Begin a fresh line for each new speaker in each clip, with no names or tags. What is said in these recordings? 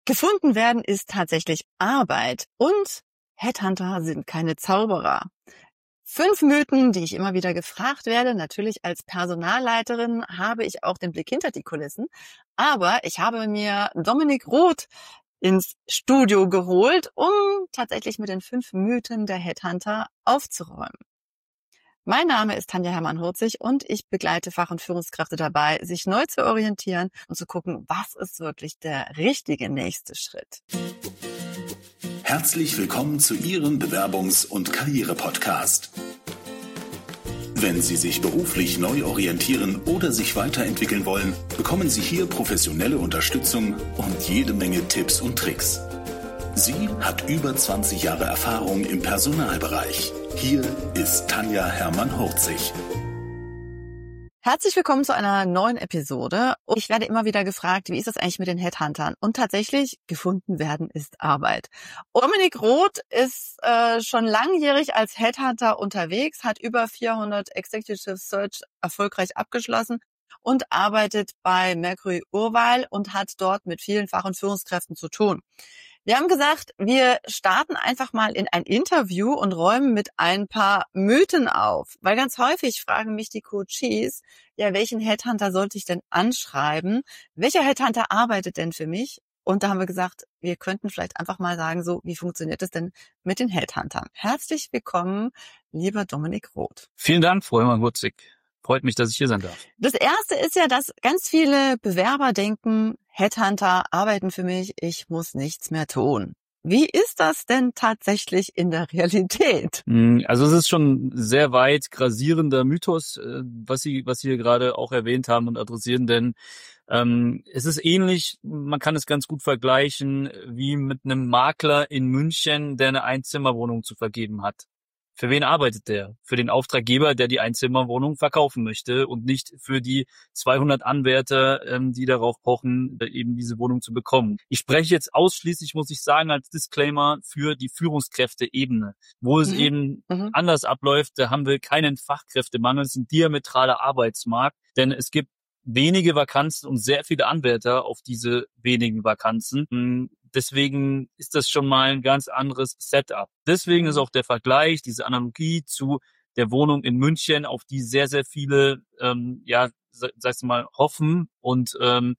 Gefunden werden ist tatsächlich Arbeit und Headhunter sind keine Zauberer. 5 Mythen, die ich immer wieder gefragt werde. Natürlich als Personalleiterin habe ich auch den Blick hinter die Kulissen. Aber ich habe mir Dominik Roth ins Studio geholt, um tatsächlich mit den 5 Mythen der Headhunter aufzuräumen. Mein Name ist Tanja Hermann-Hurzig und ich begleite Fach- und Führungskräfte dabei, sich neu zu orientieren und zu gucken, was ist wirklich der richtige nächste Schritt.
Herzlich willkommen zu Ihrem Bewerbungs- und Karriere-Podcast. Wenn Sie sich beruflich neu orientieren oder sich weiterentwickeln wollen, bekommen Sie hier professionelle Unterstützung und jede Menge Tipps und Tricks. Sie hat über 20 Jahre Erfahrung im Personalbereich. Hier ist Tanja Hermann-Hurzig.
Herzlich willkommen zu einer neuen Episode. Ich werde immer wieder gefragt, wie ist das eigentlich mit den Headhuntern? Und tatsächlich, gefunden werden ist Arbeit. Dominik Roth ist schon langjährig als Headhunter unterwegs, hat über 400 Executive Search erfolgreich abgeschlossen und arbeitet bei Mercury Urwahl und hat dort mit vielen Fach- und Führungskräften zu tun. Wir haben gesagt, wir starten einfach mal in ein Interview und räumen mit ein paar Mythen auf. Weil ganz häufig fragen mich die Coaches, ja, welchen Headhunter sollte ich denn anschreiben? Welcher Headhunter arbeitet denn für mich? Und da haben wir gesagt, wir könnten vielleicht einfach mal sagen, so, wie funktioniert es denn mit den Headhuntern? Herzlich willkommen, lieber Dominik Roth.
Vielen Dank, Frau Hermann-Hurzig. Freut mich, dass ich hier sein darf.
Das Erste ist ja, dass ganz viele Bewerber denken, Headhunter arbeiten für mich, ich muss nichts mehr tun. Wie ist das denn tatsächlich in der Realität?
Also es ist schon sehr weit grasierender Mythos, was Sie hier gerade auch erwähnt haben und adressieren, denn es ist ähnlich, man kann es ganz gut vergleichen, wie mit einem Makler in München, der eine Einzimmerwohnung zu vergeben hat. Für wen arbeitet der? Für den Auftraggeber, der die Einzimmerwohnung verkaufen möchte und nicht für die 200 Anwärter, die darauf pochen, eben diese Wohnung zu bekommen. Ich spreche jetzt ausschließlich, muss ich sagen, als Disclaimer für die Führungskräfteebene. Wo es eben anders abläuft, da haben wir keinen Fachkräftemangel, es ist ein diametraler Arbeitsmarkt, denn es gibt wenige Vakanzen und sehr viele Anwärter auf diese wenigen Vakanzen. Deswegen ist das schon mal ein ganz anderes Setup. Deswegen ist auch der Vergleich, diese Analogie zu der Wohnung in München, auf die sehr, sehr viele, sag's mal, hoffen und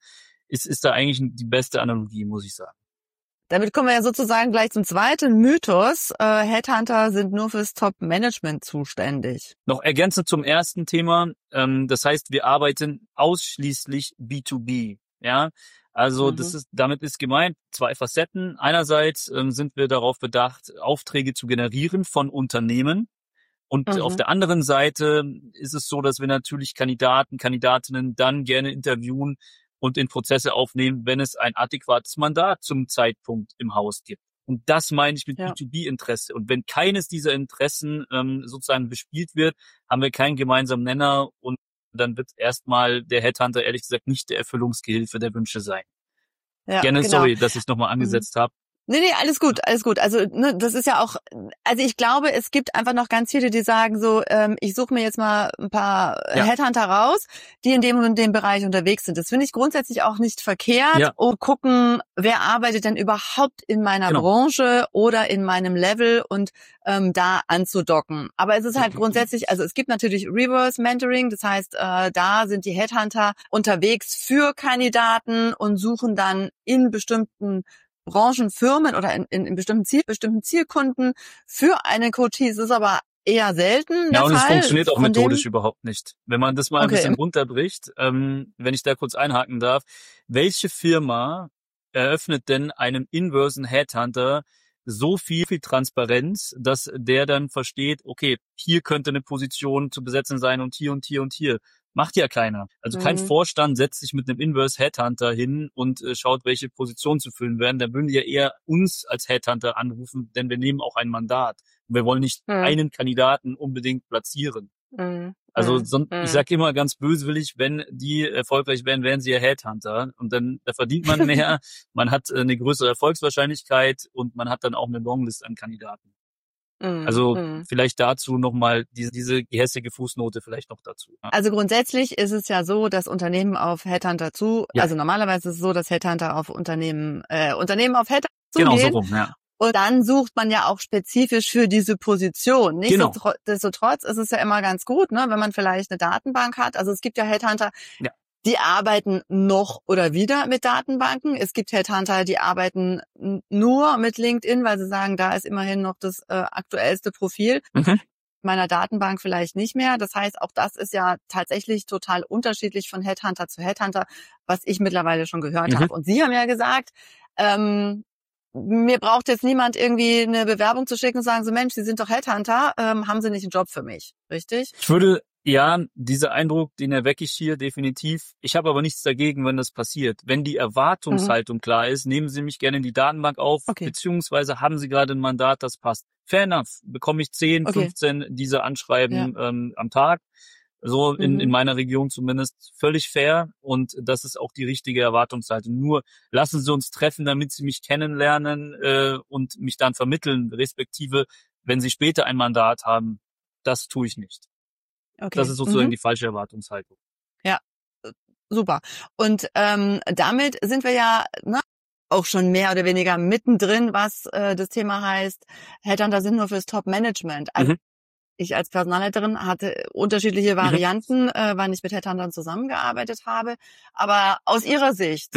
ist da eigentlich die beste Analogie, muss ich sagen.
Damit kommen wir ja sozusagen gleich zum zweiten Mythos. Headhunter sind nur fürs Top-Management zuständig.
Noch ergänzend zum ersten Thema. Das heißt, wir arbeiten ausschließlich B2B. Ja, also damit ist gemeint 2 Facetten. Einerseits sind wir darauf bedacht, Aufträge zu generieren von Unternehmen. Und auf der anderen Seite ist es so, dass wir natürlich Kandidatinnen dann gerne interviewen und in Prozesse aufnehmen, wenn es ein adäquates Mandat zum Zeitpunkt im Haus gibt. Und das meine ich mit B2B-Interesse. Und wenn keines dieser Interessen sozusagen bespielt wird, haben wir keinen gemeinsamen Nenner und dann wird erstmal der Headhunter ehrlich gesagt nicht der Erfüllungsgehilfe der Wünsche sein.
Ja,
Gerne,
genau.
sorry, dass ich es nochmal angesetzt habe.
Nee, alles gut. Also das ist ja auch, also ich glaube, es gibt einfach noch ganz viele, die sagen so, ich suche mir jetzt mal ein paar Headhunter raus, die in dem und dem Bereich unterwegs sind. Das finde ich grundsätzlich auch nicht verkehrt. Und gucken, wer arbeitet denn überhaupt in meiner Branche oder in meinem Level und da anzudocken. Aber es ist halt grundsätzlich, also es gibt natürlich Reverse Mentoring, das heißt, da sind die Headhunter unterwegs für Kandidaten und suchen dann in bestimmten Branchenfirmen oder in bestimmten Zielkunden für einen Coachie. Es ist aber eher selten.
Ja, und es funktioniert auch methodisch überhaupt nicht. Wenn man das mal ein bisschen runterbricht, wenn ich da kurz einhaken darf, welche Firma eröffnet denn einem inversen Headhunter so viel Transparenz, dass der dann versteht, okay, hier könnte eine Position zu besetzen sein und hier und hier und hier. Macht ja keiner. Also kein Vorstand setzt sich mit einem Inverse Headhunter hin und schaut, welche Positionen zu füllen werden. Da würden die ja eher uns als Headhunter anrufen, denn wir nehmen auch ein Mandat. Und wir wollen nicht einen Kandidaten unbedingt platzieren. Also ich sage immer ganz böswillig, wenn die erfolgreich wären, wären sie ja Headhunter. Und dann da verdient man mehr, man hat eine größere Erfolgswahrscheinlichkeit und man hat dann auch eine Longlist an Kandidaten. Also vielleicht dazu nochmal diese gehässige Fußnote vielleicht noch dazu. Ja.
Also grundsätzlich ist es ja so, dass Unternehmen auf Headhunter also normalerweise ist es so, dass Headhunter auf Unternehmen auf Headhunter zugehen.
Genau, so rum, ja.
Und dann sucht man ja auch spezifisch für diese Position. Nichtsdestotrotz ist es ja immer ganz gut, ne, wenn man vielleicht eine Datenbank hat. Also es gibt ja Headhunter, die arbeiten noch oder wieder mit Datenbanken. Es gibt Headhunter, die arbeiten nur mit LinkedIn, weil sie sagen, da ist immerhin noch das aktuellste Profil. Meiner Datenbank vielleicht nicht mehr. Das heißt, auch das ist ja tatsächlich total unterschiedlich von Headhunter zu Headhunter, was ich mittlerweile schon gehört habe. Und Sie haben ja gesagt, mir braucht jetzt niemand irgendwie eine Bewerbung zu schicken und sagen so, Mensch, Sie sind doch Headhunter, haben Sie nicht einen Job für mich, richtig?
Ich würde, dieser Eindruck, den erwecke ich hier definitiv. Ich habe aber nichts dagegen, wenn das passiert. Wenn die Erwartungshaltung klar ist, nehmen Sie mich gerne in die Datenbank auf, beziehungsweise haben Sie gerade ein Mandat, das passt. Fair enough. Bekomme ich 10, 15 diese Anschreiben am Tag. So in meiner Region zumindest völlig fair, und das ist auch die richtige Erwartungshaltung. Nur lassen Sie uns treffen, damit Sie mich kennenlernen und mich dann vermitteln, respektive, wenn Sie später ein Mandat haben, das tue ich nicht. Das ist sozusagen die falsche Erwartungshaltung.
Ja, super. Und damit sind wir ja auch schon mehr oder weniger mittendrin, was das Thema heißt, Headhunter sind nur fürs Top-Management. Also ich als Personalleiterin hatte unterschiedliche Varianten, wann ich mit Headhuntern zusammengearbeitet habe. Aber aus Ihrer Sicht,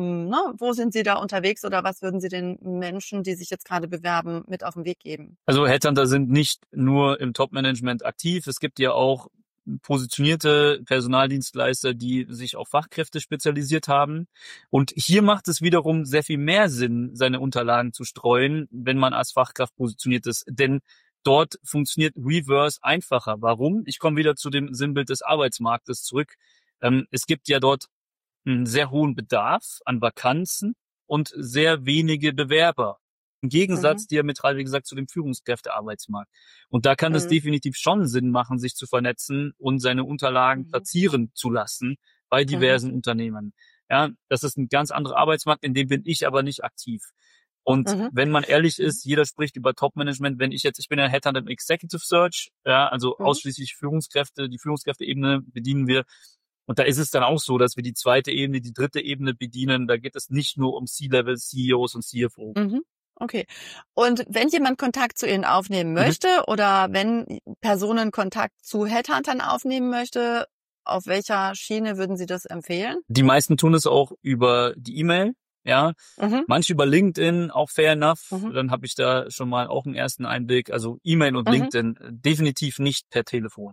wo sind Sie da unterwegs oder was würden Sie den Menschen, die sich jetzt gerade bewerben, mit auf den Weg geben?
Also Headhunter sind nicht nur im Top-Management aktiv. Es gibt ja auch positionierte Personaldienstleister, die sich auf Fachkräfte spezialisiert haben. Und hier macht es wiederum sehr viel mehr Sinn, seine Unterlagen zu streuen, wenn man als Fachkraft positioniert ist. Denn dort funktioniert Reverse einfacher. Warum? Ich komme wieder zu dem Sinnbild des Arbeitsmarktes zurück. Es gibt ja dort einen sehr hohen Bedarf an Vakanzen und sehr wenige Bewerber. Im Gegensatz diametral, wie gesagt, zu dem Führungskräftearbeitsmarkt. Und da kann es definitiv schon Sinn machen, sich zu vernetzen und seine Unterlagen platzieren zu lassen bei diversen Unternehmen. Ja, das ist ein ganz anderer Arbeitsmarkt, in dem bin ich aber nicht aktiv. Und wenn man ehrlich ist, jeder spricht über Top-Management. Ich bin ja Headhunter im Executive Search, also ausschließlich Führungskräfte, die Führungskräfteebene bedienen wir. Und da ist es dann auch so, dass wir die zweite Ebene, die dritte Ebene bedienen. Da geht es nicht nur um C-Level, CEOs und CFO.
Okay. Und wenn jemand Kontakt zu Ihnen aufnehmen möchte oder wenn Personen Kontakt zu Headhuntern aufnehmen möchte, auf welcher Schiene würden Sie das empfehlen?
Die meisten tun es auch über die E-Mail. Ja, manche über LinkedIn, auch fair enough. Dann habe ich da schon mal auch einen ersten Einblick. Also E-Mail und LinkedIn definitiv nicht per Telefon.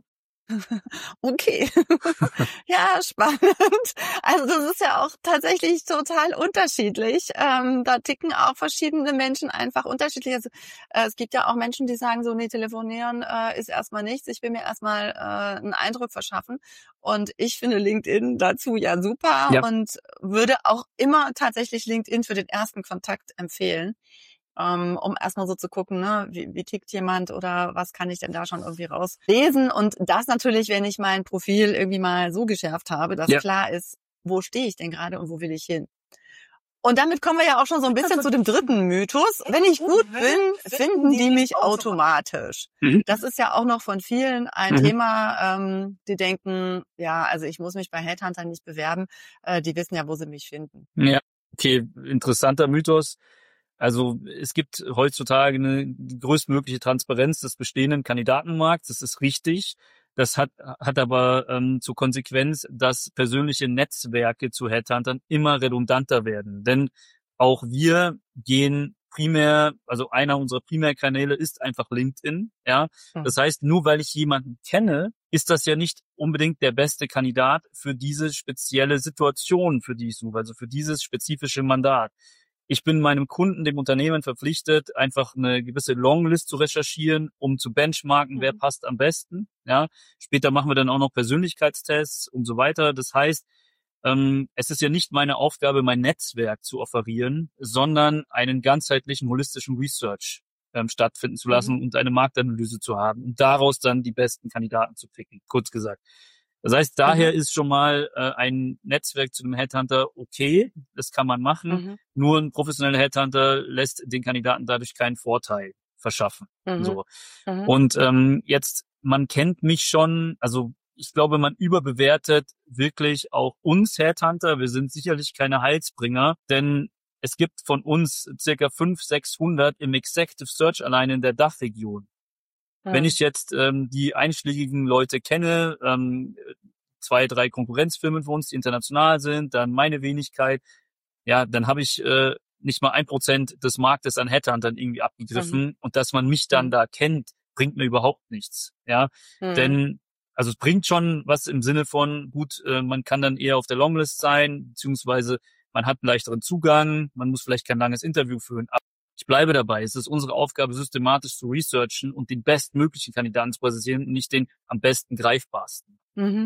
Okay. Ja, spannend. Also das ist ja auch tatsächlich total unterschiedlich. Da ticken auch verschiedene Menschen einfach unterschiedlich. Also, es gibt ja auch Menschen, die sagen so, nee, telefonieren ist erstmal nichts. Ich will mir erstmal einen Eindruck verschaffen. Und ich finde LinkedIn dazu ja super und würde auch immer tatsächlich LinkedIn für den ersten Kontakt empfehlen. Um erstmal so zu gucken, ne, wie tickt jemand oder was kann ich denn da schon irgendwie rauslesen. Und das natürlich, wenn ich mein Profil irgendwie mal so geschärft habe, dass klar ist, wo stehe ich denn gerade und wo will ich hin. Und damit kommen wir ja auch schon so ein bisschen zu dem dritten Mythos. Wenn ich gut bin, finden die mich automatisch. Das ist ja auch noch von vielen ein Thema, die denken, ja, also ich muss mich bei Headhuntern nicht bewerben, die wissen ja, wo sie mich finden.
Ja, okay, interessanter Mythos. Also es gibt heutzutage eine größtmögliche Transparenz des bestehenden Kandidatenmarkts. Das ist richtig. Das hat aber zur Konsequenz, dass persönliche Netzwerke zu Headhuntern immer redundanter werden. Denn auch wir gehen primär, also einer unserer Primärkanäle ist einfach LinkedIn. Ja, das heißt, nur weil ich jemanden kenne, ist das ja nicht unbedingt der beste Kandidat für diese spezielle Situation, für die ich suche, also für dieses spezifische Mandat. Ich bin meinem Kunden, dem Unternehmen verpflichtet, einfach eine gewisse Longlist zu recherchieren, um zu benchmarken, wer passt am besten. Ja, später machen wir dann auch noch Persönlichkeitstests und so weiter. Das heißt, es ist ja nicht meine Aufgabe, mein Netzwerk zu offerieren, sondern einen ganzheitlichen, holistischen Research stattfinden zu lassen und eine Marktanalyse zu haben und daraus dann die besten Kandidaten zu picken, kurz gesagt. Das heißt, daher ist schon mal ein Netzwerk zu einem Headhunter okay, das kann man machen. Nur ein professioneller Headhunter lässt den Kandidaten dadurch keinen Vorteil. verschaffen. So.
Mhm.
Und jetzt, man kennt mich schon, also ich glaube, man überbewertet wirklich auch uns Headhunter. Wir sind sicherlich keine Heilsbringer, denn es gibt von uns circa 500, 600 im Executive Search allein in der Dachregion. Wenn ich jetzt die einschlägigen Leute kenne, 2, 3 Konkurrenzfirmen von uns, die international sind, dann meine Wenigkeit, ja, dann habe ich nicht mal 1% des Marktes an Headhuntern irgendwie abgegriffen. Und dass man mich dann da kennt, bringt mir überhaupt nichts. Ja, denn also es bringt schon was im Sinne von, gut, man kann dann eher auf der Longlist sein, beziehungsweise man hat einen leichteren Zugang, man muss vielleicht kein langes Interview führen. Aber ich bleibe dabei. Es ist unsere Aufgabe, systematisch zu researchen und den bestmöglichen Kandidaten zu präsentieren und nicht den am besten greifbarsten.
Und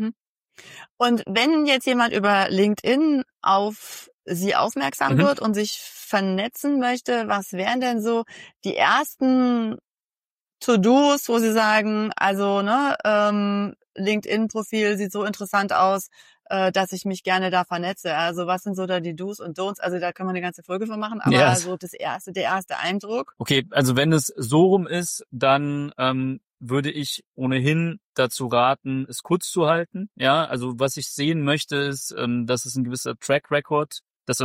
wenn jetzt jemand über LinkedIn auf Sie aufmerksam wird und sich vernetzen möchte, was wären denn so die ersten To-Dos, wo Sie sagen, also LinkedIn-Profil sieht so interessant aus, dass ich mich gerne da vernetze. Also was sind so da die Do's und Don'ts? Also da kann man eine ganze Folge von machen, aber so der erste Eindruck.
Okay, also wenn es so rum ist, dann würde ich ohnehin dazu raten, es kurz zu halten. Ja, also was ich sehen möchte, ist, dass es ein gewisser Track Record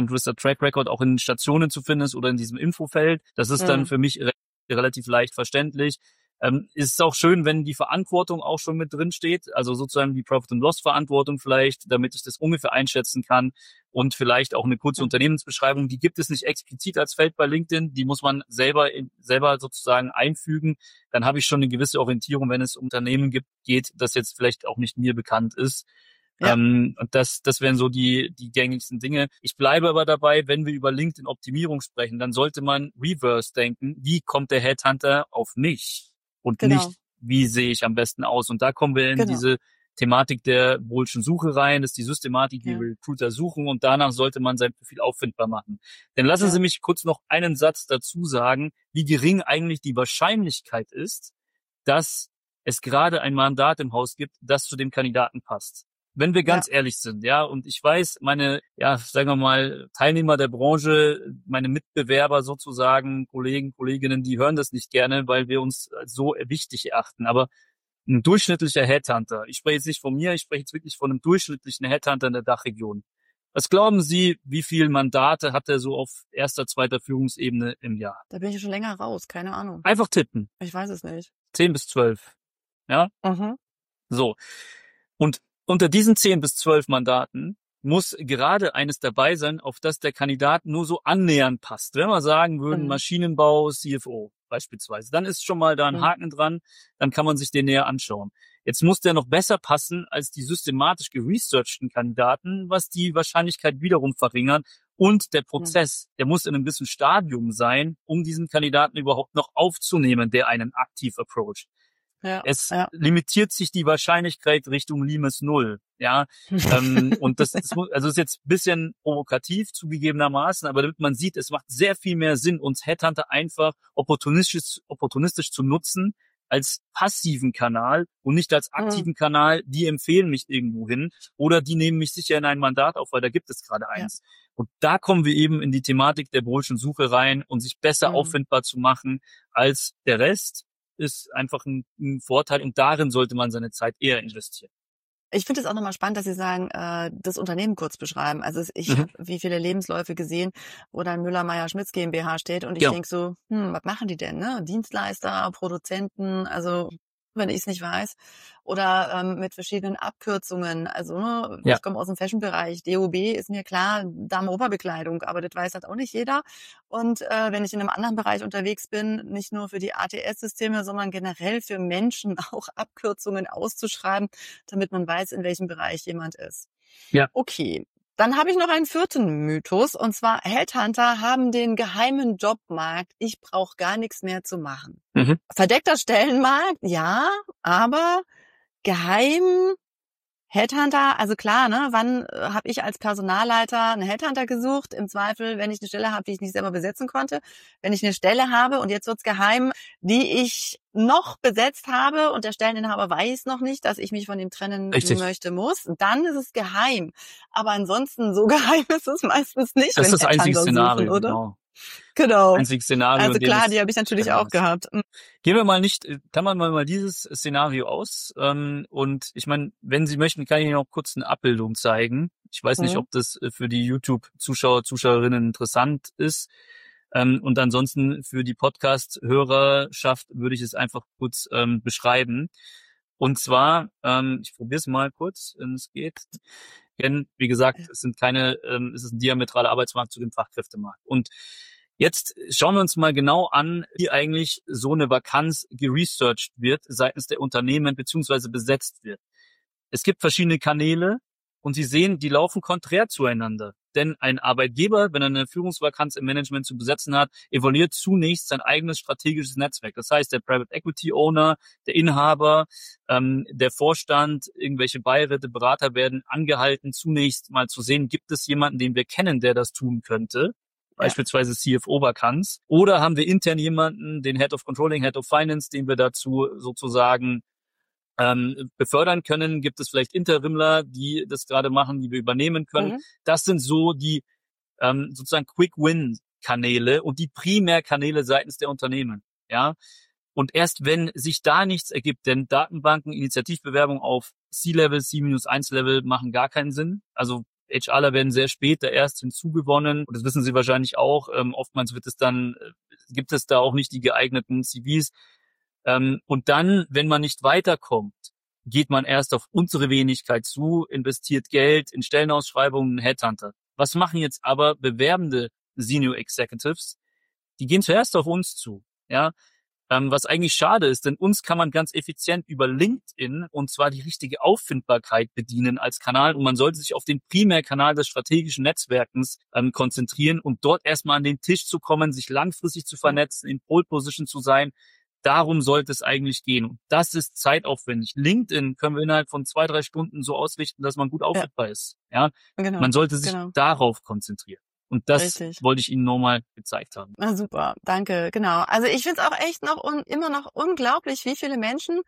auch in Stationen zu finden ist oder in diesem Infofeld. Das ist dann für mich relativ leicht verständlich. Ist auch schön, wenn die Verantwortung auch schon mit drin steht, also sozusagen die Profit and Loss Verantwortung vielleicht, damit ich das ungefähr einschätzen kann, und vielleicht auch eine kurze Unternehmensbeschreibung. Die gibt es nicht explizit als Feld bei LinkedIn, die muss man selber sozusagen einfügen. Dann habe ich schon eine gewisse Orientierung, wenn es um Unternehmen geht, das jetzt vielleicht auch nicht mir bekannt ist. Ja. Und das wären so die gängigsten Dinge. Ich bleibe aber dabei, wenn wir über LinkedIn-Optimierung sprechen, dann sollte man reverse denken. Wie kommt der Headhunter auf mich? Und nicht, wie sehe ich am besten aus? Und da kommen wir in diese Thematik der Boolschen Suche rein. Das ist die Systematik, die Recruiter suchen, und danach sollte man sein Profil auffindbar machen. Denn lassen Sie mich kurz noch einen Satz dazu sagen, wie gering eigentlich die Wahrscheinlichkeit ist, dass es gerade ein Mandat im Haus gibt, das zu dem Kandidaten passt. Wenn wir ganz ehrlich sind, und ich weiß, meine, sagen wir mal, Teilnehmer der Branche, meine Mitbewerber sozusagen, Kollegen, Kolleginnen, die hören das nicht gerne, weil wir uns so wichtig erachten. Aber ein durchschnittlicher Headhunter, ich spreche jetzt nicht von mir, ich spreche jetzt wirklich von einem durchschnittlichen Headhunter in der Dachregion. Was glauben Sie, wie viele Mandate hat er so auf erster, zweiter Führungsebene im Jahr?
Da bin ich schon länger raus, keine Ahnung.
Einfach tippen.
Ich weiß es nicht.
10 bis 12. Ja? So. Und unter diesen 10 bis 12 Mandaten muss gerade eines dabei sein, auf das der Kandidat nur so annähernd passt. Wenn wir sagen würden, Maschinenbau, CFO beispielsweise, dann ist schon mal da ein Haken dran, dann kann man sich den näher anschauen. Jetzt muss der noch besser passen als die systematisch geresearchten Kandidaten, was die Wahrscheinlichkeit wiederum verringert. Und der Prozess, der muss in einem gewissen Stadium sein, um diesen Kandidaten überhaupt noch aufzunehmen, der einen aktiv approacht. Es limitiert sich die Wahrscheinlichkeit Richtung Limes 0. Und das ist jetzt ein bisschen provokativ zugegebenermaßen, aber damit man sieht, es macht sehr viel mehr Sinn, uns Headhunter einfach opportunistisch zu nutzen als passiven Kanal und nicht als aktiven Kanal. Die empfehlen mich irgendwo hin oder die nehmen mich sicher in ein Mandat auf, weil da gibt es gerade eins. Und da kommen wir eben in die Thematik der Boolschen Suche rein, und sich besser auffindbar zu machen als der Rest ist einfach ein Vorteil, und darin sollte man seine Zeit eher investieren.
Ich finde es auch nochmal spannend, dass Sie sagen, das Unternehmen kurz beschreiben. Also ich habe wie viele Lebensläufe gesehen, wo dann Müller-Meyer-Schmitz GmbH steht, und ich denke so, was machen die denn? Ne? Dienstleister, Produzenten, also wenn ich es nicht weiß. Oder mit verschiedenen Abkürzungen. Also ich komme aus dem Fashion-Bereich. DOB ist mir klar, Damen-Oberbekleidung, aber das weiß halt auch nicht jeder. Und wenn ich in einem anderen Bereich unterwegs bin, nicht nur für die ATS-Systeme, sondern generell für Menschen auch Abkürzungen auszuschreiben, damit man weiß, in welchem Bereich jemand ist.
Ja.
Okay. Dann habe ich noch einen vierten Mythos, und zwar Headhunter haben den geheimen Jobmarkt. Ich brauche gar nichts mehr zu machen. Verdeckter Stellenmarkt, ja, aber geheim Headhunter, also klar, ne? Wann habe ich als Personalleiter einen Headhunter gesucht? Im Zweifel, wenn ich eine Stelle habe, die ich nicht selber besetzen konnte. Wenn ich eine Stelle habe, und jetzt wird's geheim, die ich noch besetzt habe und der Stelleninhaber weiß noch nicht, dass ich mich von ihm trennen muss, dann ist es geheim. Aber ansonsten, so geheim ist es meistens nicht.
Das ist das einzige Szenario,
suchen, oder?
Genau.
Genau.
Einziges Szenario,
Also
in dem
klar,
es
die habe ich natürlich
keiner
auch
ist.
gehabt.
Gehen wir mal nicht, klammern wir mal dieses Szenario aus. Und ich meine, wenn Sie möchten, kann ich Ihnen auch kurz eine Abbildung zeigen. Ich weiß nicht,
Mhm.
ob das für die YouTube-Zuschauer, Zuschauerinnen interessant ist. Und ansonsten für die Podcast-Hörerschaft würde ich es einfach kurz beschreiben. Und zwar, ich probiere es mal kurz, wenn es geht. Denn, wie gesagt, es ist ein diametraler Arbeitsmarkt zu dem Fachkräftemarkt. Und jetzt schauen wir uns mal genau an, wie eigentlich so eine Vakanz geresearched wird seitens der Unternehmen beziehungsweise besetzt wird. Es gibt verschiedene Kanäle und Sie sehen, die laufen konträr zueinander. Denn ein Arbeitgeber, wenn er eine Führungsvakanz im Management zu besetzen hat, evaluiert zunächst sein eigenes strategisches Netzwerk. Das heißt, der Private Equity Owner, der Inhaber, der Vorstand, irgendwelche Beiräte, Berater werden angehalten, zunächst mal zu sehen, gibt es jemanden, den wir kennen, der das tun könnte? Beispielsweise CFO-Vakanz. Oder haben wir intern jemanden, den Head of Controlling, Head of Finance, den wir dazu sozusagen befördern können? Gibt es vielleicht Interimler, die das gerade machen, die wir übernehmen können?
Mhm.
Das sind so die sozusagen Quick-Win-Kanäle und die Primärkanäle seitens der Unternehmen. Ja. Und erst wenn sich da nichts ergibt, denn Datenbanken, Initiativbewerbungen auf C-Level, C-1-Level machen gar keinen Sinn. Also HRler werden sehr spät da erst hinzugewonnen. Und das wissen Sie wahrscheinlich auch. Oftmals gibt es da auch nicht die geeigneten CVs. Und dann, wenn man nicht weiterkommt, geht man erst auf unsere Wenigkeit zu, investiert Geld in Stellenausschreibungen, Headhunter. Was machen jetzt aber bewerbende Senior Executives? Die gehen zuerst auf uns zu, ja. Was eigentlich schade ist, denn uns kann man ganz effizient über LinkedIn und zwar die richtige Auffindbarkeit bedienen als Kanal und man sollte sich auf den Primärkanal des strategischen Netzwerkens konzentrieren und dort erstmal an den Tisch zu kommen, sich langfristig zu vernetzen, in Pole Position zu sein. Darum sollte es eigentlich gehen. Und das ist zeitaufwendig. LinkedIn können wir innerhalb von 2-3 Stunden so ausrichten, dass man gut auffindbar ist. Ja,
Genau.
man sollte sich darauf konzentrieren. Und das
Richtig.
wollte ich Ihnen nochmal gezeigt haben.
Na super, danke, genau. Also ich finde es auch echt immer noch unglaublich, wie viele Menschen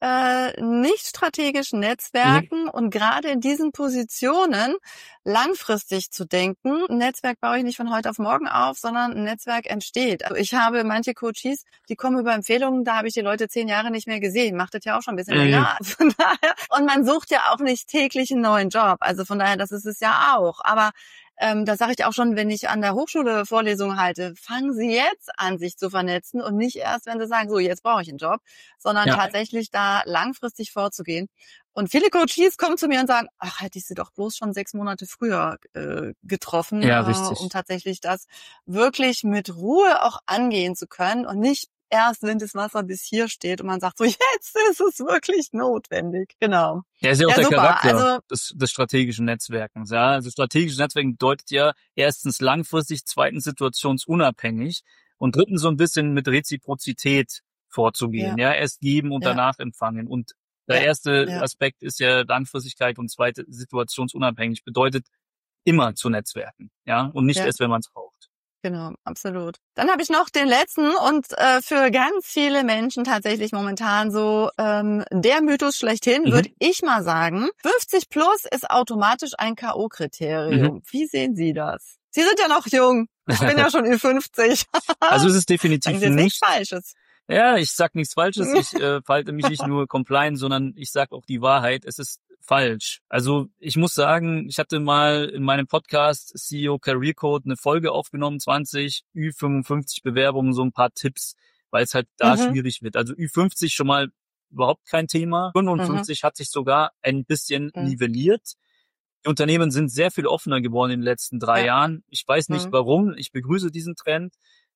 nicht strategisch netzwerken und gerade in diesen Positionen langfristig zu denken. Ein Netzwerk baue ich nicht von heute auf morgen auf, sondern ein Netzwerk entsteht. Also ich habe manche Coaches, die kommen über Empfehlungen, da habe ich die Leute 10 Jahre nicht mehr gesehen. Macht das ja auch schon ein bisschen länger. Von daher, und man sucht ja auch nicht täglich einen neuen Job. Also von daher, das ist es ja auch. Aber da sage ich auch schon, wenn ich an der Hochschule Vorlesungen halte, fangen Sie jetzt an, sich zu vernetzen und nicht erst, wenn Sie sagen, so, jetzt brauche ich einen Job, sondern tatsächlich da langfristig vorzugehen. Und viele Coaches kommen zu mir und sagen, ach, hätte ich sie doch bloß schon 6 Monate früher getroffen, um tatsächlich das wirklich mit Ruhe auch angehen zu können und nicht erst, wenn das Wasser bis hier steht und man sagt so, jetzt ist es wirklich notwendig. Genau.
Ja, ist ja auch der
super.
Charakter des strategischen Netzwerkens. Ja, also strategisches Netzwerken bedeutet ja erstens langfristig, zweitens situationsunabhängig und drittens so ein bisschen mit Reziprozität vorzugehen. Ja, erst geben und danach empfangen. Und der erste Aspekt ist ja Langfristigkeit und zweite situationsunabhängig. Bedeutet immer zu netzwerken. Ja, und nicht erst, wenn man es braucht.
Genau, absolut. Dann habe ich noch den letzten und für ganz viele Menschen tatsächlich momentan so der Mythos schlechthin, würde ich mal sagen. 50 plus ist automatisch ein K.O.-Kriterium. Wie sehen Sie das? Sie sind ja noch jung. Ich bin ja schon Ü50.
Also es ist definitiv
nichts Falsches.
Ja, ich sag nichts Falsches. Ich verhalte mich nicht nur compliant, sondern ich sag auch die Wahrheit. Es ist falsch. Also ich muss sagen, ich hatte mal in meinem Podcast CEO Career Code eine Folge aufgenommen, 20 Ü55 Bewerbungen, so ein paar Tipps, weil es halt da schwierig wird. Also Ü50 schon mal überhaupt kein Thema. 55 hat sich sogar ein bisschen nivelliert. Die Unternehmen sind sehr viel offener geworden in den letzten 3 Jahren. Ich weiß nicht warum. Ich begrüße diesen Trend.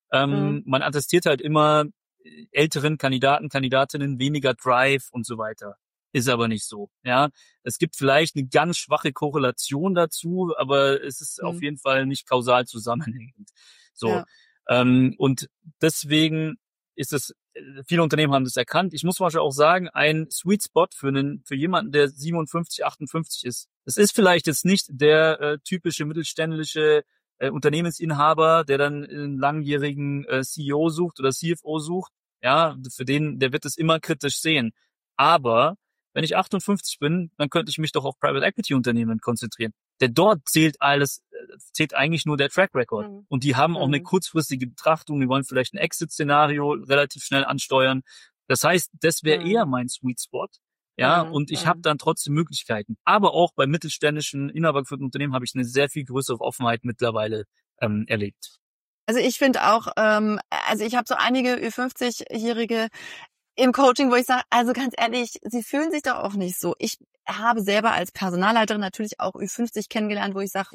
Man attestiert halt immer älteren Kandidaten, Kandidatinnen weniger Drive und so weiter. Ist aber nicht so. Ja, es gibt vielleicht eine ganz schwache Korrelation dazu, aber es ist auf jeden Fall nicht kausal zusammenhängend. So. Und deswegen ist es, viele Unternehmen haben das erkannt. Ich muss zum Beispiel auch sagen, ein Sweet Spot für jemanden, der 57, 58 ist. Es ist vielleicht jetzt nicht der typische mittelständische Unternehmensinhaber, der dann einen langjährigen CEO sucht oder CFO sucht. Ja, der wird es immer kritisch sehen. Aber wenn ich 58 bin, dann könnte ich mich doch auf Private Equity Unternehmen konzentrieren. Denn dort zählt eigentlich nur der Track Record. Und die haben auch eine kurzfristige Betrachtung, die wollen vielleicht ein Exit-Szenario relativ schnell ansteuern. Das heißt, das wäre eher mein Sweet Spot. Ja, und ich habe dann trotzdem Möglichkeiten. Aber auch bei mittelständischen, inhabergeführten Unternehmen habe ich eine sehr viel größere Offenheit mittlerweile erlebt.
Also ich finde auch, also ich habe so einige Ü50-Jährige im Coaching, wo ich sage, also ganz ehrlich, sie fühlen sich doch auch nicht so. Ich habe selber als Personalleiterin natürlich auch Ü50 kennengelernt, wo ich sage,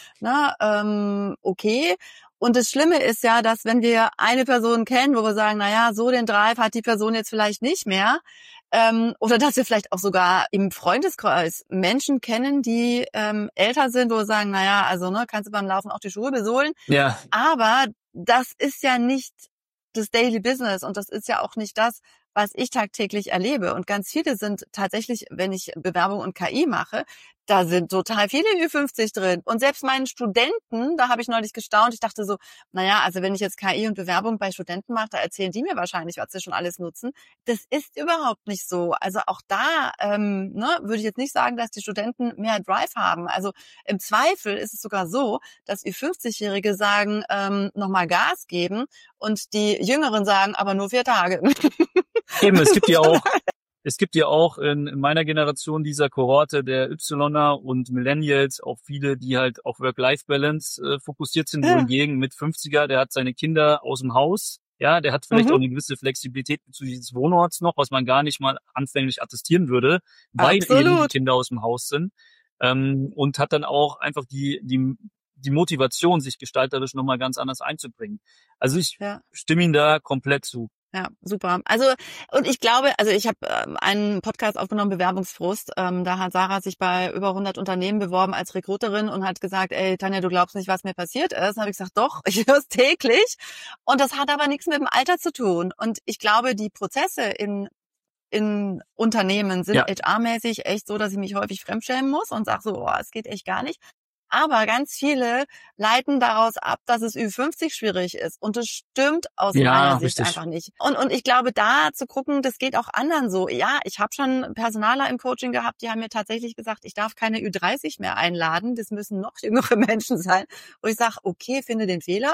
okay. Und das Schlimme ist ja, dass wenn wir eine Person kennen, wo wir sagen, naja, so den Drive hat die Person jetzt vielleicht nicht mehr, oder dass wir vielleicht auch sogar im Freundeskreis Menschen kennen, die älter sind, wo wir sagen, naja, also kannst du beim Laufen auch die Schuhe besohlen.
Ja.
Aber das ist ja nicht das Daily Business und das ist ja auch nicht das, was ich tagtäglich erlebe. Und ganz viele sind tatsächlich, wenn ich Bewerbung und KI mache, da sind total viele Ü50 drin. Und selbst meinen Studenten, da habe ich neulich gestaunt, ich dachte so, naja, also wenn ich jetzt KI und Bewerbung bei Studenten mache, da erzählen die mir wahrscheinlich, was sie schon alles nutzen. Das ist überhaupt nicht so. Also auch da würde ich jetzt nicht sagen, dass die Studenten mehr Drive haben. Also im Zweifel ist es sogar so, dass Ü50-Jährige sagen, nochmal Gas geben und die Jüngeren sagen, aber nur 4 Tage.
Eben, es gibt ja auch in meiner Generation dieser Kohorte der Ypsiloner und Millennials auch viele, die halt auf Work-Life-Balance fokussiert sind, wohingegen mit 50er, der hat seine Kinder aus dem Haus, ja, der hat vielleicht auch eine gewisse Flexibilität bezüglich des Wohnorts noch, was man gar nicht mal anfänglich attestieren würde, weil eben die Kinder aus dem Haus sind, und hat dann auch einfach die Motivation, sich gestalterisch nochmal ganz anders einzubringen. Also ich stimme Ihnen da komplett zu.
Ja, super. Also, und ich glaube, also ich habe einen Podcast aufgenommen, Bewerbungsfrust. Da hat Sarah sich bei über 100 Unternehmen beworben als Recruiterin und hat gesagt, ey, Tanja, du glaubst nicht, was mir passiert ist. Dann habe ich gesagt, doch, ich höre es täglich. Und das hat aber nichts mit dem Alter zu tun. Und ich glaube, die Prozesse in Unternehmen sind HR-mäßig echt so, dass ich mich häufig fremdschämen muss und sage so, es geht echt gar nicht. Aber ganz viele leiten daraus ab, dass es Ü50 schwierig ist. Und das stimmt aus meiner Sicht einfach nicht. Und ich glaube, da zu gucken, das geht auch anderen so. Ja, ich habe schon Personaler im Coaching gehabt, die haben mir tatsächlich gesagt, ich darf keine Ü30 mehr einladen. Das müssen noch jüngere Menschen sein. Und ich sage, okay, finde den Fehler.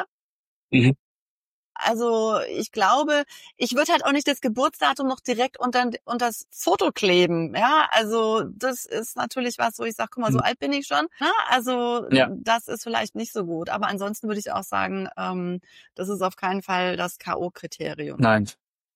Also ich glaube, ich würde halt auch nicht das Geburtsdatum noch direkt unter das Foto kleben. Ja, also das ist natürlich was, wo ich sage, guck mal, so alt bin ich schon. Ja, also das ist vielleicht nicht so gut. Aber ansonsten würde ich auch sagen, das ist auf keinen Fall das K.O.-Kriterium.
Nein.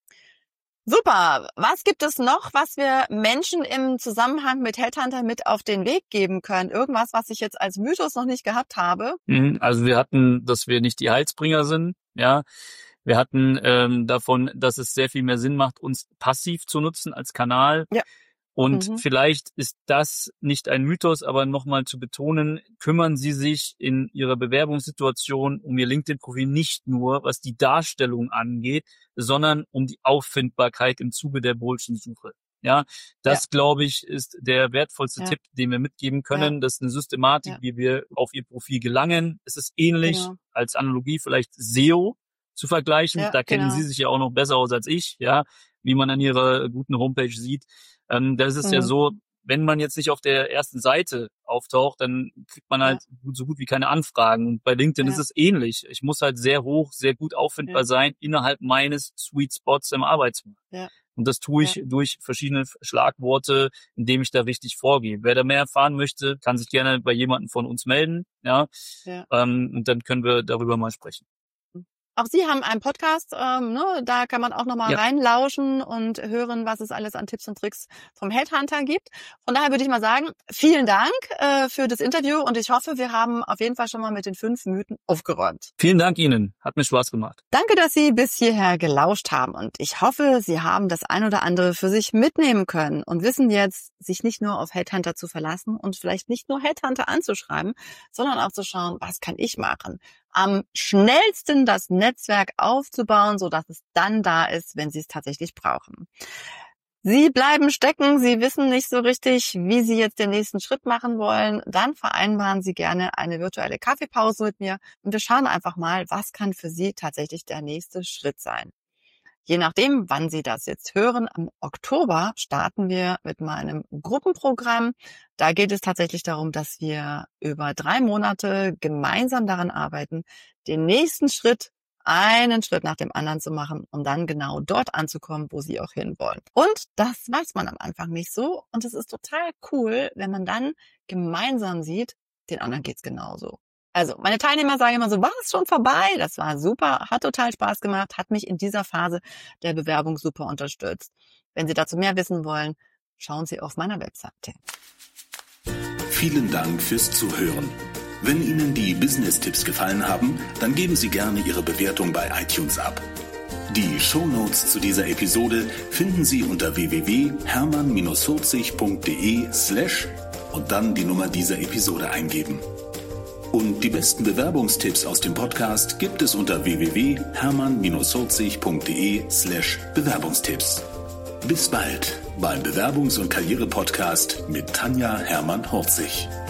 Super. Was gibt es noch, was wir Menschen im Zusammenhang mit Headhunter mit auf den Weg geben können? Irgendwas, was ich jetzt als Mythos noch nicht gehabt habe?
Also wir hatten, dass wir nicht die Heilsbringer sind. Ja, wir hatten davon, dass es sehr viel mehr Sinn macht, uns passiv zu nutzen als Kanal.
Ja.
Und vielleicht ist das nicht ein Mythos, aber nochmal zu betonen, kümmern Sie sich in Ihrer Bewerbungssituation um Ihr LinkedIn-Profil nicht nur, was die Darstellung angeht, sondern um die Auffindbarkeit im Zuge der Bullshit-Suche. Ja, das glaube ich ist der wertvollste Tipp, den wir mitgeben können. Das ist eine Systematik, wie wir auf Ihr Profil gelangen. Es ist ähnlich als Analogie vielleicht SEO zu vergleichen. Da kennen Sie sich ja auch noch besser aus als ich, ja, wie man an Ihrer guten Homepage sieht. Das ist ja so, wenn man jetzt nicht auf der ersten Seite auftaucht, dann kriegt man halt so gut wie keine Anfragen. Und bei LinkedIn ist es ähnlich. Ich muss halt sehr hoch, sehr gut auffindbar sein innerhalb meines Sweet Spots im Arbeitsmarkt. Ja. Und das tue ich durch verschiedene Schlagworte, indem ich da richtig vorgehe. Wer da mehr erfahren möchte, kann sich gerne bei jemandem von uns melden. Ja. Und dann können wir darüber mal sprechen.
Auch Sie haben einen Podcast, da kann man auch nochmal reinlauschen und hören, was es alles an Tipps und Tricks vom Headhunter gibt. Von daher würde ich mal sagen, vielen Dank für das Interview und ich hoffe, wir haben auf jeden Fall schon mal mit den 5 Mythen aufgeräumt.
Vielen Dank Ihnen, hat mir Spaß gemacht.
Danke, dass Sie bis hierher gelauscht haben und ich hoffe, Sie haben das ein oder andere für sich mitnehmen können und wissen jetzt, sich nicht nur auf Headhunter zu verlassen und vielleicht nicht nur Headhunter anzuschreiben, sondern auch zu schauen, was kann ich machen? Am schnellsten das Netzwerk aufzubauen, sodass es dann da ist, wenn Sie es tatsächlich brauchen. Sie bleiben stecken, Sie wissen nicht so richtig, wie Sie jetzt den nächsten Schritt machen wollen, dann vereinbaren Sie gerne eine virtuelle Kaffeepause mit mir und wir schauen einfach mal, was kann für Sie tatsächlich der nächste Schritt sein. Je nachdem, wann Sie das jetzt hören, im Oktober starten wir mit meinem Gruppenprogramm. Da geht es tatsächlich darum, dass wir über 3 Monate gemeinsam daran arbeiten, den nächsten Schritt, einen Schritt nach dem anderen zu machen, um dann genau dort anzukommen, wo Sie auch hinwollen. Und das weiß man am Anfang nicht so. Und es ist total cool, wenn man dann gemeinsam sieht, den anderen geht's genauso. Also meine Teilnehmer sagen immer so, war es schon vorbei? Das war super, hat total Spaß gemacht, hat mich in dieser Phase der Bewerbung super unterstützt. Wenn Sie dazu mehr wissen wollen, schauen Sie auf meiner Webseite.
Vielen Dank fürs Zuhören. Wenn Ihnen die Business-Tipps gefallen haben, dann geben Sie gerne Ihre Bewertung bei iTunes ab. Die Shownotes zu dieser Episode finden Sie unter www.hermann-40.de/ und dann die Nummer dieser Episode eingeben. Und die besten Bewerbungstipps aus dem Podcast gibt es unter www.hermann-40.de/Bewerbungstipps. Bis bald beim Bewerbungs- und Karriere-Podcast mit Tanja Hermann-Horzig.